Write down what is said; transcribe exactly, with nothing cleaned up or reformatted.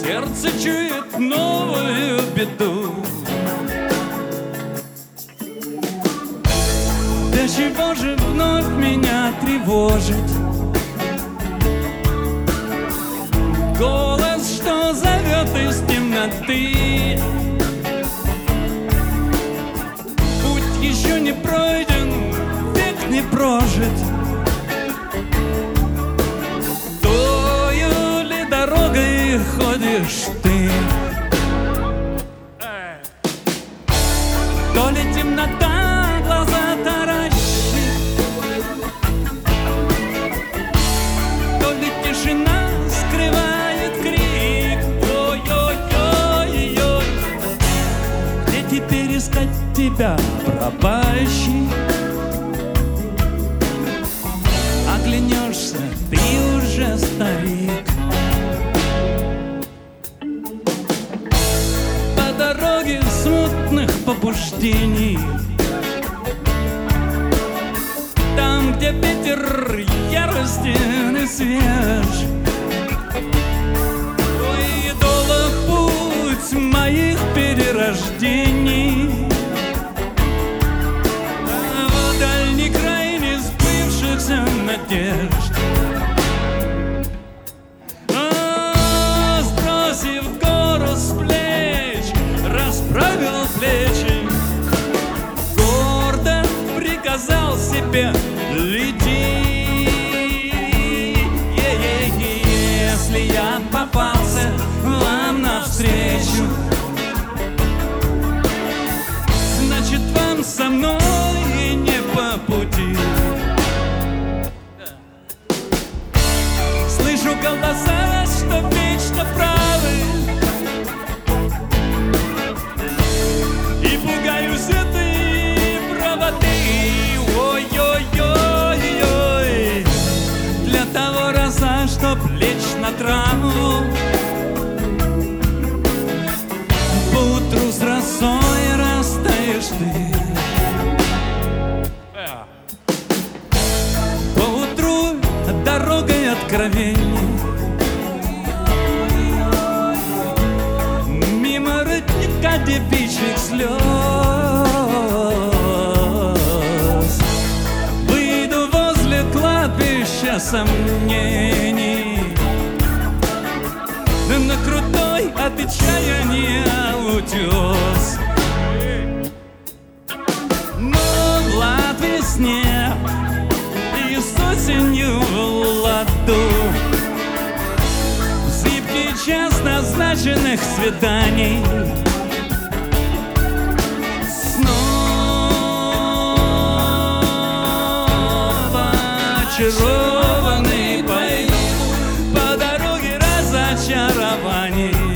сердце чует новую беду. До чего же вновь меня тревожит голос, что зовет из темноты? Путь еще не пройден, век не прожит. Тою ли дорогой ходишь ты? То ли темнота глаза таращит, то ли тишина скрывает крик. Ой-ой-ой-ой, где теперь искать тебя, пропащий? Оглянешься, ты уже старик. По дороге смутных побуждений, там, где ветер яростен и свеж, ой, долг путь моих перерождений. В дальний край несбывшихся надежд. А, сбросив гору с плеч, расправил плечи, гордо приказал себе: лети. Если я попался вам навстречу, значит, вам со мной не по пути. Слышу голоса, что вечно правы, и пугаюсь этой правоты. Ой-ой-ой-ой, для того раза, чтоб лечь на траву, поутру с росой растаешь ты. Поутру дорогой откровений, мимо родника девичьих слез, выйду возле кладбища сомнений, на крутой от отчаяния утес. Но влад весне и с осенью в ладу, в зыбкий час назначенных свиданий, снова очарованный пойду по дороге разочарований.